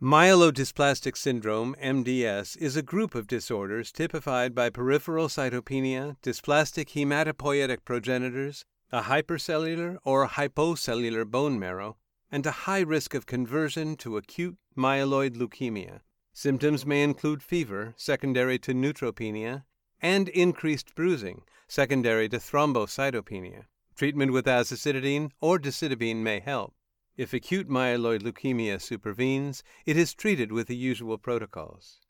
Myelodysplastic syndrome, MDS, is a group of disorders typified by peripheral cytopenia, dysplastic hematopoietic progenitors, a hypercellular or hypocellular bone marrow, and a high risk of conversion to acute myeloid leukemia. Symptoms may include fever, secondary to neutropenia, and increased bruising, secondary to thrombocytopenia. Treatment with azacitidine or decitabine may help. If acute myeloid leukemia supervenes, it is treated with the usual protocols.